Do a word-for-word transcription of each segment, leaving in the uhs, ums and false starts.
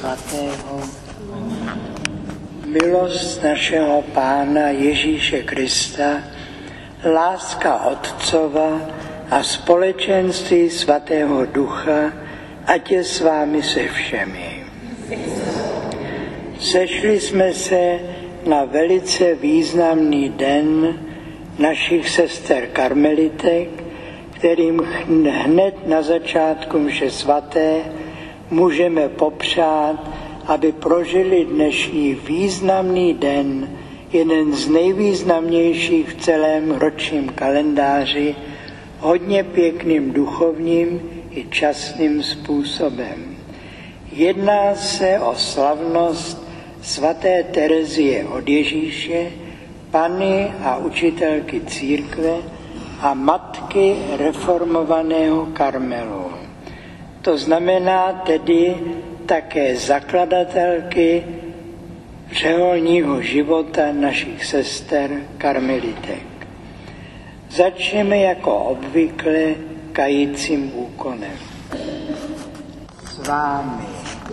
svatého. Milost našeho Pána Ježíše Krista, láska Otcova a společenství Svatého Ducha, ať je s vámi se všemi. Sešli jsme se na velice významný den našich sester karmelitek, kterým hned na začátku mše svaté můžeme popřát, aby prožili dnešní významný den, jeden z nejvýznamnějších v celém ročním kalendáři, hodně pěkným duchovním i časným způsobem. Jedná se o slavnost svaté Terezie od Ježíše, panny a učitelky církve a matky reformovaného Karmelu. To znamená tedy také zakladatelky řeholního života našich sester karmelitek. Začneme jako obvykle kajícím úkonem. S vámi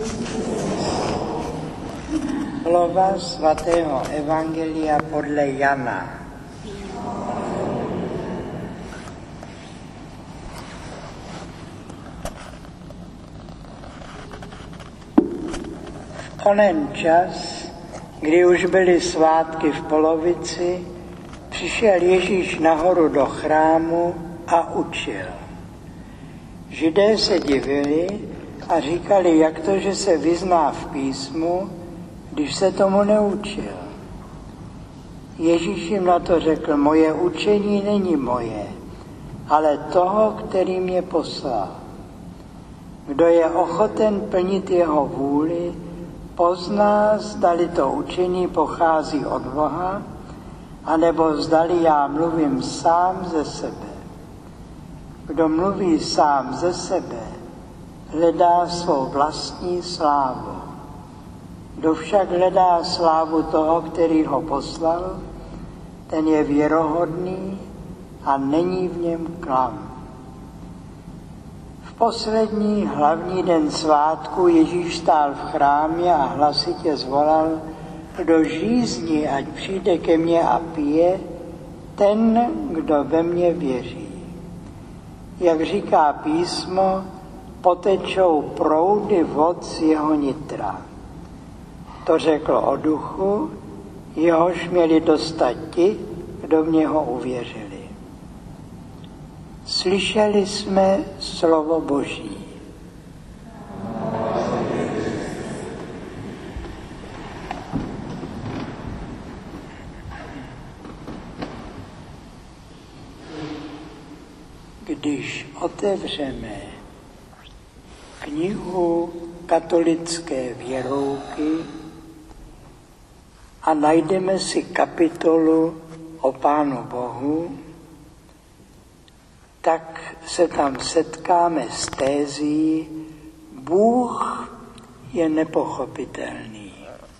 slova svatého evangelia podle Jana. V onen čas, kdy už byly svátky v polovici, přišel Ježíš nahoru do chrámu a učil. Židé se divili a říkali, jak to, že se vyzná v písmu, když se tomu neučil. Ježíš jim na to řekl, moje učení není moje, ale toho, který mě poslal. Kdo je ochoten plnit jeho vůli, pozná, zdali to učení pochází od Boha, anebo zdali já mluvím sám ze sebe. Kdo mluví sám ze sebe, hledá svou vlastní slávu. Kdo však hledá slávu toho, který ho poslal, ten je věrohodný a není v něm klam. V poslední hlavní den svátku Ježíš stál v chrámě a hlasitě zvolal, kdo žízní, ať přijde ke mně a pije, ten, kdo ve mně věří. Jak říká písmo, potečou proudy vod z jeho nitra. To řekl o duchu, jehož měli dostat ti, kdo v něho uvěřili. Slyšeli jsme slovo Boží. Když otevřeme knihu katolické věrouky a najdeme si kapitolu o Pánu Bohu, tak se tam setkáme s tézí, Bůh je nepochopitelný.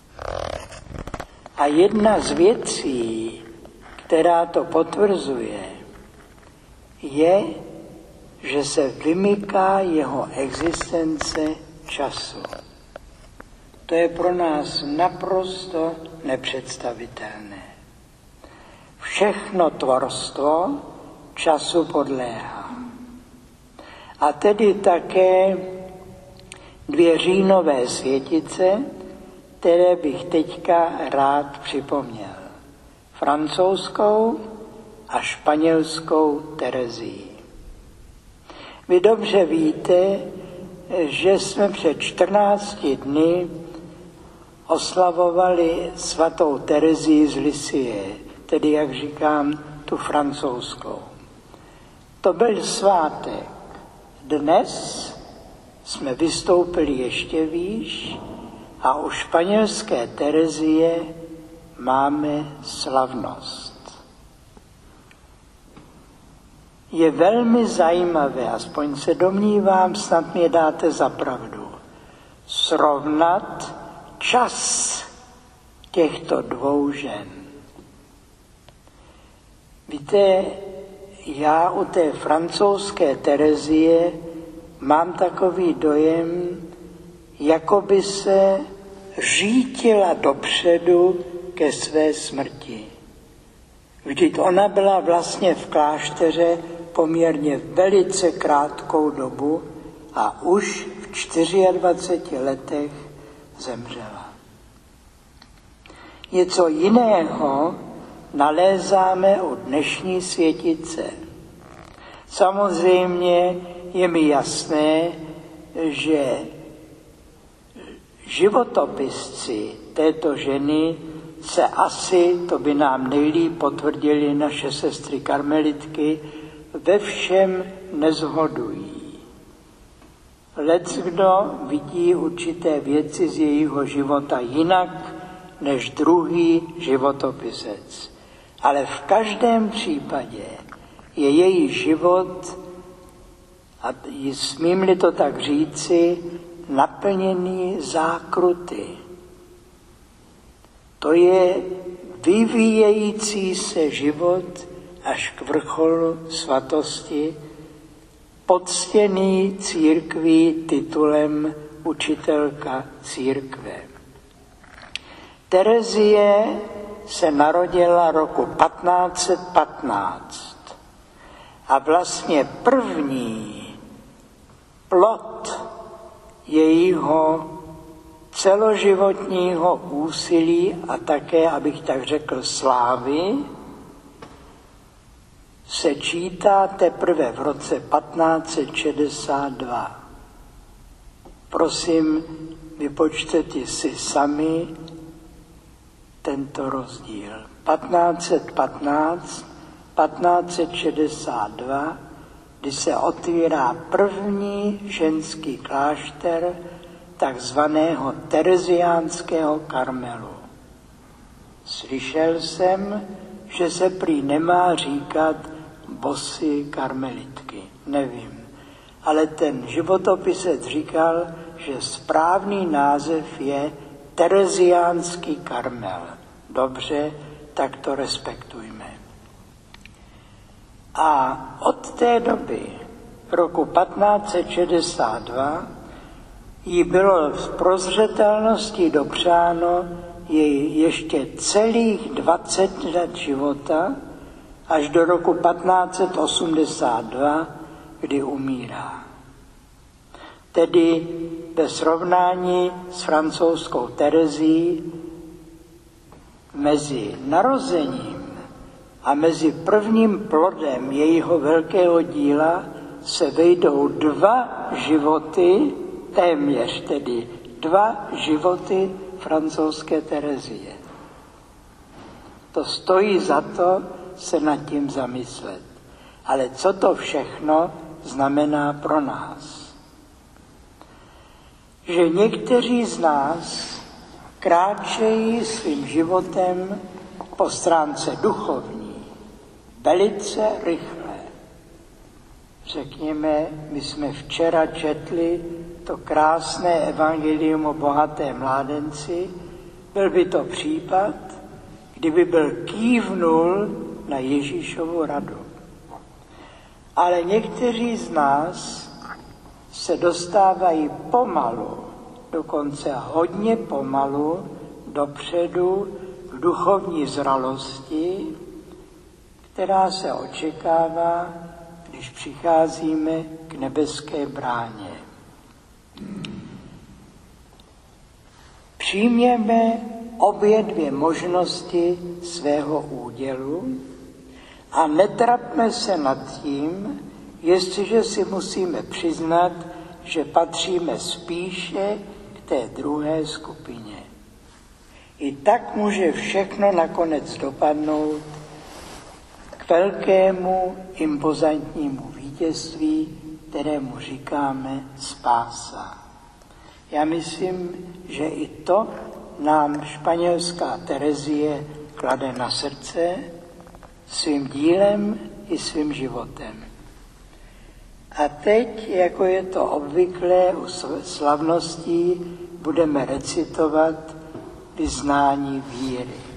A jedna z věcí, která to potvrzuje, je, že se vymyká jeho existence času. To je pro nás naprosto nepředstavitelné. Všechno tvorstvo času podléhá. A tedy také dvě říjnové světice, které bych teďka rád připomněl. Francouzskou a španělskou Terezii. Vy dobře víte, že jsme před čtrnácti dny oslavovali svatou Terezii z Lisie, tedy, jak říkám, tu francouzskou. To byl svátek. Dnes jsme vystoupili ještě výš a u španělské Terezie máme slavnost. Je velmi zajímavé, aspoň se domnívám, snad mě dáte za pravdu, srovnat čas těchto dvou žen. Víte, já u té francouzské Terezie mám takový dojem, jako by se řítila dopředu ke své smrti. Vždyť ona byla vlastně v klášteře poměrně velice krátkou dobu a už v dvaceti čtyřech letech zemřela. Něco jiného nalézáme u dnešní světice. Samozřejmě je mi jasné, že životopisci této ženy se asi, to by nám nejlíp potvrdili naše sestry karmelitky, ve všem nezhodují. Leckdo vidí určité věci z jejího života jinak než druhý životopisec. Ale v každém případě je její život, a smím-li to tak říci, naplněný zákruty. To je vyvíjející se život až k vrcholu svatosti, poctěný církví titulem učitelka církve. Terezie se narodila roku patnáct set patnáct a vlastně první plod jejího celoživotního úsilí a také, abych tak řekl, slávy, se čítá teprve v roce patnáct set šedesát dva. Prosím, vypočtěte si sami tento rozdíl. patnáct set patnáct, patnáct set šedesát dva, kdy se otvírá první ženský klášter takzvaného tereziánského Karmelu. Slyšel jsem, že se prý nemá říkat bosy karmelitky. Nevím. Ale ten životopisec říkal, že správný název je tereziánský Karmel. Dobře, tak to respektujme. A od té doby, roku patnáct set šedesát dva, jí bylo v prozřetelnosti dopřáno jej ještě celých dvacet let života, až do roku patnáct set osmdesát dva, kdy umírá. Tedy ve srovnání s francouzskou Terezií mezi narozením a mezi prvním plodem jejího velkého díla se vejdou dva životy, téměř tedy dva životy francouzské Terezie. To stojí za to se nad tím zamyslet. Ale co to všechno znamená pro nás? Že někteří z nás kráčejí svým životem po stránce duchovní velice rychle. Řekněme, my jsme včera četli to krásné evangelium o bohaté mládenci, byl by to případ, kdyby byl kývnul na Ježíšovu radu. Ale někteří z nás se dostávají pomalu, dokonce hodně pomalu, dopředu k duchovní zralosti, která se očekává, když přicházíme k nebeské bráně. Přijměme obě dvě možnosti svého údělu a netrapme se nad tím, jestliže si musíme přiznat, že patříme spíše k té druhé skupině. I tak může všechno nakonec dopadnout k velkému impozantnímu vítězství, kterému říkáme spása. Já myslím, že i to nám španělská Terezie klade na srdce svým dílem i svým životem. A teď, jako je to obvyklé u slavností, budeme recitovat vyznání víry.